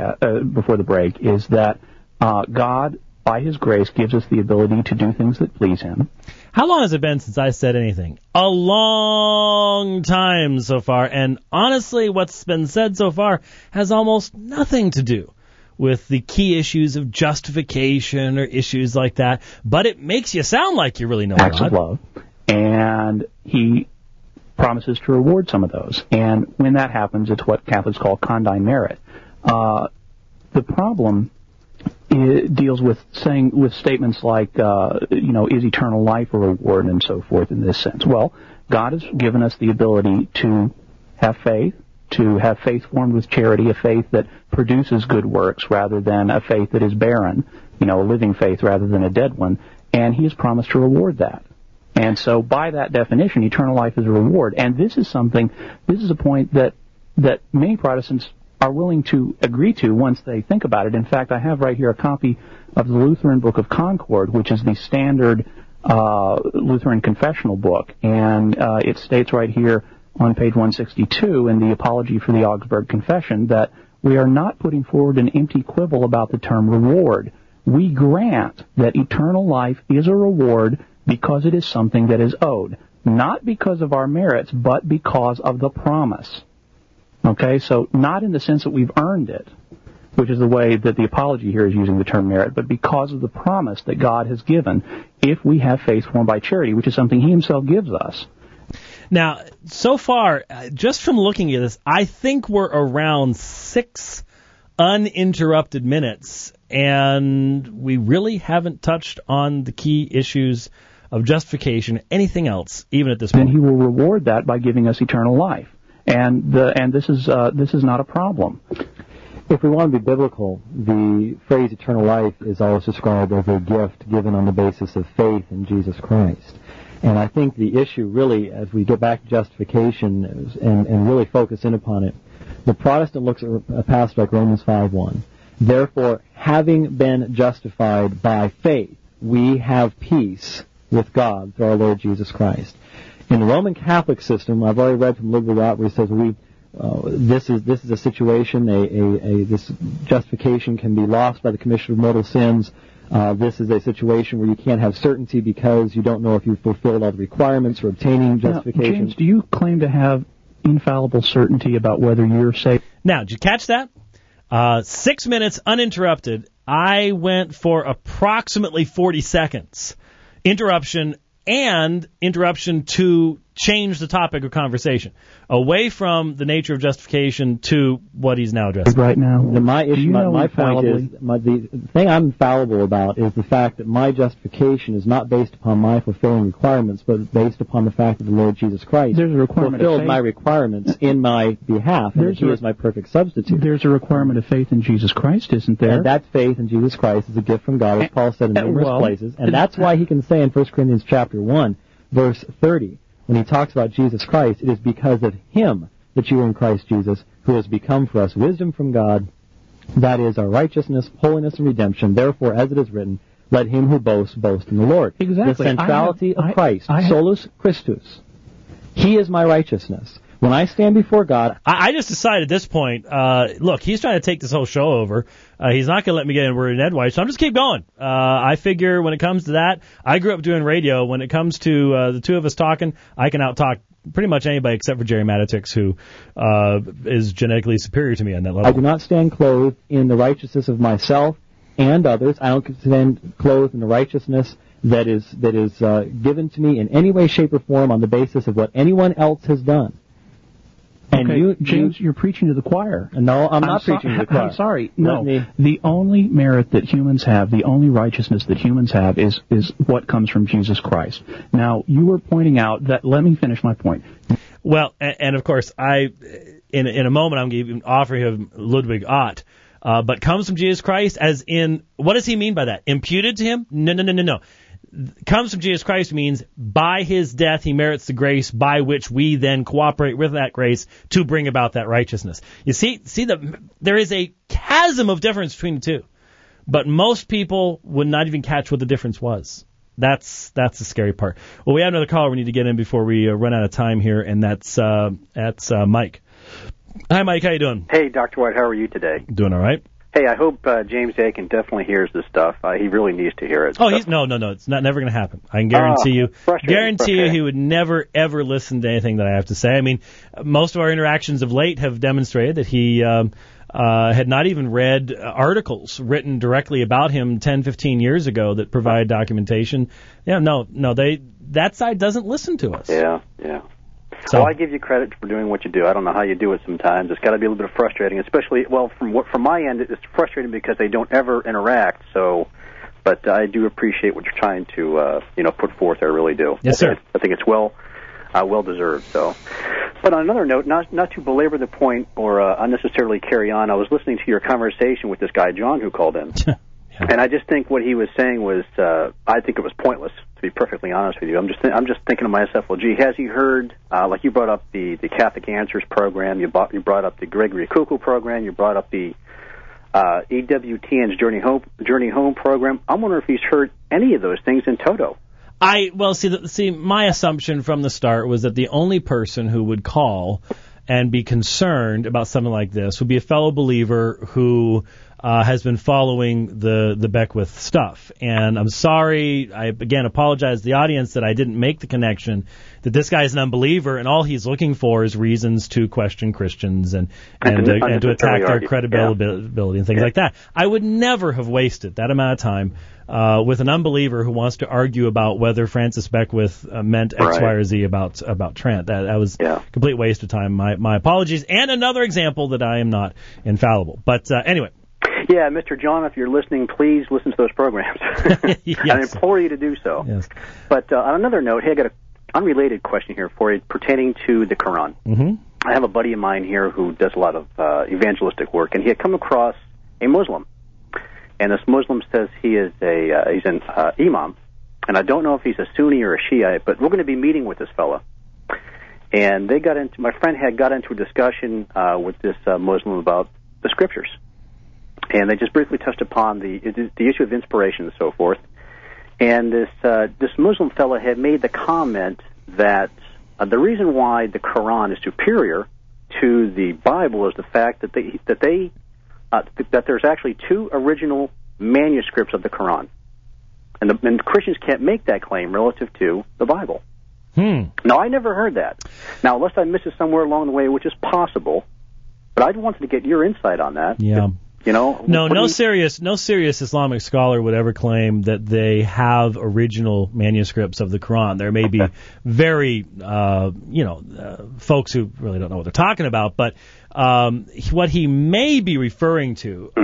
break, is that God, by His grace, gives us the ability to do things that please Him. How long has it been since I said anything? A long time so far, and honestly, what's been said so far has almost nothing to do with the key issues of justification or issues like that, but it makes you sound like you really know acts God. Of love, and He promises to reward some of those, and when that happens, it's what Catholics call condign merit. The problem deals with statements like, is eternal life a reward and so forth in this sense. Well, God has given us the ability to have faith formed with charity, a faith that produces good works rather than a faith that is barren, a living faith rather than a dead one, and He has promised to reward that. And so by that definition, eternal life is a reward. And this is a point that many Protestants are willing to agree to once they think about it. In fact, I have right here a copy of the Lutheran Book of Concord, which is the standard Lutheran confessional book, and it states right here on page 162 in the Apology for the Augsburg Confession that we are not putting forward an empty quibble about the term reward. We grant that eternal life is a reward because it is something that is owed, not because of our merits, but because of the promise. Okay, so not in the sense that we've earned it, which is the way that the Apology here is using the term merit, but because of the promise that God has given if we have faith formed by charity, which is something He Himself gives us. Now, so far, just from looking at this, I think we're around 6 uninterrupted minutes, and we really haven't touched on the key issues of justification, anything else, even at this point. Then he will reward that by giving us eternal life. And this is not a problem. If we want to be biblical, the phrase eternal life is always described as a gift given on the basis of faith in Jesus Christ. And I think the issue really, as we get back to justification and really focus in upon it, the Protestant looks at a passage like Romans 5:1. Therefore, having been justified by faith, we have peace with God through our Lord Jesus Christ. In the Roman Catholic system, I've already read from Ludwig Ott where he says this is a situation, this justification can be lost by the commission of mortal sins. This is a situation where you can't have certainty because you don't know if you've fulfilled all the requirements for obtaining justification. Now, James, do you claim to have infallible certainty about whether you're saved? Now, did you catch that? 6 minutes uninterrupted. I went for approximately 40 seconds. Interruption to change the topic of conversation away from the nature of justification to what he's now addressing. Right now, my issue, my point is, the thing I'm infallible about is the fact that my justification is not based upon my fulfilling requirements, but based upon the fact that the Lord Jesus Christ fulfilled my requirements in my behalf, and He is my perfect substitute. There's a requirement of faith in Jesus Christ, isn't there? And that faith in Jesus Christ is a gift from God, as Paul said in numerous places, and that's why he can say in 1 Corinthians chapter 1, verse 30, when he talks about Jesus Christ, it is because of Him that you are in Christ Jesus, who has become for us wisdom from God, that is our righteousness, holiness, and redemption. Therefore, as it is written, let him who boasts, boast in the Lord. Exactly. The centrality of Christ, solus Christus. He is my righteousness. When I stand before God... I just decided at this point, look, he's trying to take this whole show over. He's not going to let me get in a word in edgewise, so I'm just keep going. I figure when it comes to that, I grew up doing radio. When it comes to the two of us talking, I can out-talk pretty much anybody except for Jerry Matitix, who is genetically superior to me on that level. I do not stand clothed in the righteousness of myself and others. I don't stand clothed in the righteousness that is given to me in any way, shape, or form on the basis of what anyone else has done. And okay, James, you're preaching to the choir. No, I'm not preaching to the choir. I'm sorry. No, the only merit that humans have, the only righteousness that humans have is what comes from Jesus Christ. Now, you were pointing out that, let me finish my point. Well, and of course, in a moment, I'm going to offer him Ludwig Ott, but comes from Jesus Christ as in, what does he mean by that? Imputed to him? No. Comes from Jesus Christ means by his death he merits the grace by which we then cooperate with that grace to bring about that righteousness. You see there is a chasm of difference between the two, but most people would not even catch what the difference was. That's the scary part. Well, we have another caller we need to get in before we run out of time here, and that's Mike. Hi, Mike. How you doing? Hey, Dr. White. How are you today? Doing all right. Hey, I hope James Aiken definitely hears this stuff. He really needs to hear it. Oh, no, it's never going to happen. I can guarantee you. You he would never, ever listen to anything that I have to say. I mean, most of our interactions of late have demonstrated that he had not even read articles written directly about him 10, 15 years ago that provide documentation. Yeah, that side doesn't listen to us. Yeah. So, well, I give you credit for doing what you do. I don't know how you do it sometimes. It's got to be a little bit frustrating, especially, from my end, it's frustrating because they don't ever interact. So, but I do appreciate what you're trying to, put forth. I really do. Yes, sir. I think it's well deserved. So, but on another note, not to belabor the point or unnecessarily carry on, I was listening to your conversation with this guy John who called in. Yeah. And I just think what he was saying was, I think it was pointless, to be perfectly honest with you. I'm just thinking to myself, well, gee, has he heard, like you brought up the Catholic Answers program, you brought up the Gregory Kuku program, you brought up the EWTN's Journey Home program. I'm wondering if he's heard any of those things in toto. See, my assumption from the start was that the only person who would call and be concerned about something like this would be a fellow believer who has been following the Beckwith stuff. And I'm sorry, I again apologize to the audience that I didn't make the connection that this guy is an unbeliever and all he's looking for is reasons to question Christians and to attack their credibility and things like that. I would never have wasted that amount of time with an unbeliever who wants to argue about whether Francis Beckwith meant X, Y, or Z about Trent. That was a complete waste of time. My apologies. And another example that I am not infallible. But anyway. Yeah, Mr. John, if you're listening, please listen to those programs. Yes. I implore you to do so. Yes. But on another note, hey, I got an unrelated question here for you pertaining to the Quran. Mm-hmm. I have a buddy of mine here who does a lot of evangelistic work, and he had come across a Muslim. And this Muslim says he's an imam, and I don't know if he's a Sunni or a Shiite, but we're going to be meeting with this fella. And my friend had got into a discussion with this Muslim about the scriptures. And they just briefly touched upon the issue of inspiration and so forth. And this Muslim fellow had made the comment that the reason why the Quran is superior to the Bible is the fact that there's actually two original manuscripts of the Quran. And Christians can't make that claim relative to the Bible. Now, I never heard that. Now, unless I missed it somewhere along the way, which is possible, but I wanted to get your insight on that. Yeah. No serious Islamic scholar would ever claim that they have original manuscripts of the Quran. There may be very, folks who really don't know what they're talking about, but what he may be referring to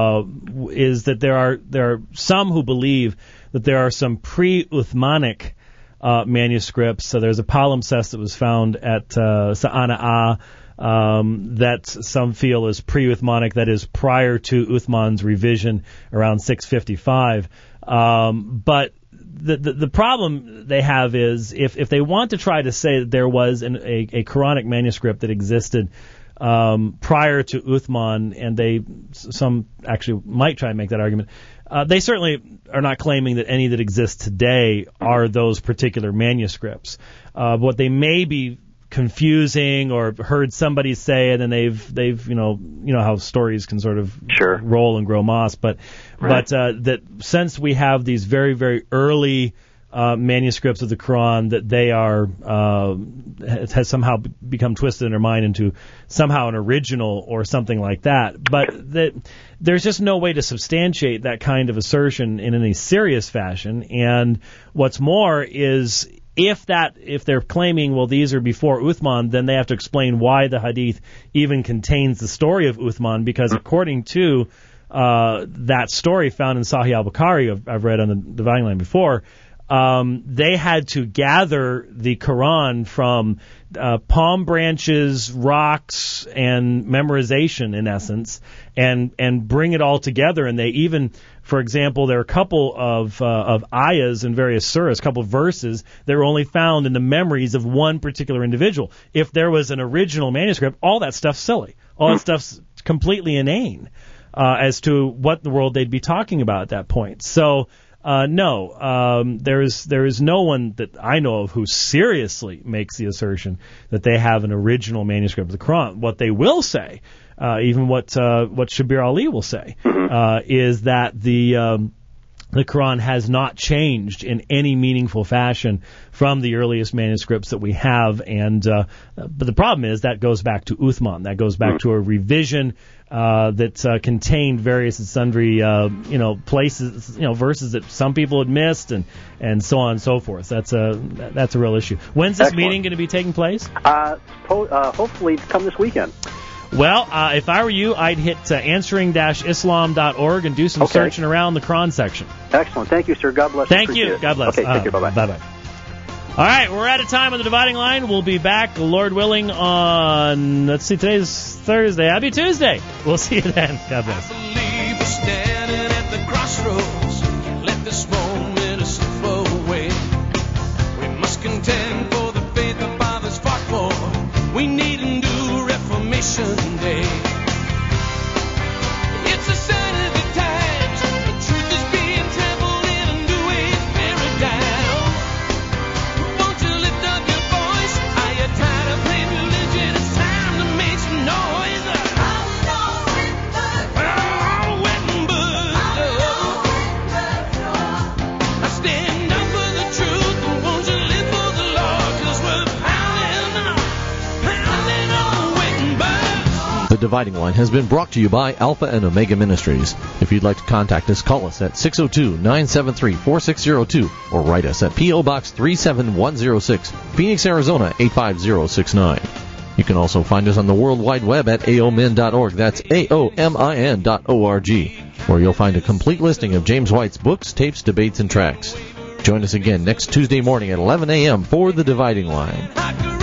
is that there are some who believe that there are some pre-Uthmanic manuscripts. So there's a palimpsest that was found at Sana'a. That some feel is pre-Uthmanic, that is prior to Uthman's revision around 655. But the problem they have is if they want to try to say that there was a Quranic manuscript that existed prior to Uthman, and some actually might try and make that argument, they certainly are not claiming that any that exist today are those particular manuscripts. What they may be confusing or heard somebody say it, and they've you know how stories can sort of roll and grow moss, but that since we have these very, very early manuscripts of the Quran, that they are has somehow become twisted in their mind into somehow an original or something like that. But that there's just no way to substantiate that kind of assertion in any serious fashion. And what's more is, if they're claiming, well, these are before Uthman, then they have to explain why the hadith even contains the story of Uthman, because according to that story found in Sahih al-Bukhari, I've read on the Dividing Line before, they had to gather the Quran from palm branches, rocks, and memorization, in essence, and bring it all together. And they even, for example, there are a couple of ayahs in various surahs, a couple of verses that were only found in the memories of one particular individual. If there was an original manuscript, all that stuff's silly. All that stuff's completely inane as to what in the world they'd be talking about at that point. So, there is no one that I know of who seriously makes the assertion that they have an original manuscript of the Quran. What they will say, even what Shabir Ali will say, is that the Quran has not changed in any meaningful fashion from the earliest manuscripts that we have, but the problem is that goes back to Uthman. That goes back to a revision that contained various and sundry, places, verses that some people had missed, and so on and so forth. That's a real issue. When's this meeting going to be taking place? Hopefully, come this weekend. Well, if I were you, I'd hit answering-islam.org and do some searching around the Quran section. Excellent. Thank you, sir. God bless. Thank you. God bless. Okay, take care. Bye-bye. Bye-bye. All right, we're out of time on the Dividing Line. We'll be back, Lord willing, on, today's Thursday. Happy Tuesday. We'll see you then. God bless. I believe we're standing at the crossroads. Let this moment slip away. We must contend for the faith our fathers fought for. We need a new Reformation Day. It's a sign of the times. The truth is being trampled in a new age paradigm. Won't you lift up your voice? Are you tired of playing religion? It's time to make some noise. Well, when The Dividing Line has been brought to you by Alpha and Omega Ministries. If you'd like to contact us, call us at 602-973-4602 or write us at P.O. Box 37106, Phoenix, Arizona 85069. You can also find us on the World Wide Web at aomin.org. That's aomin.org, where you'll find a complete listing of James White's books, tapes, debates, and tracks. Join us again next Tuesday morning at 11 a.m. for The Dividing Line.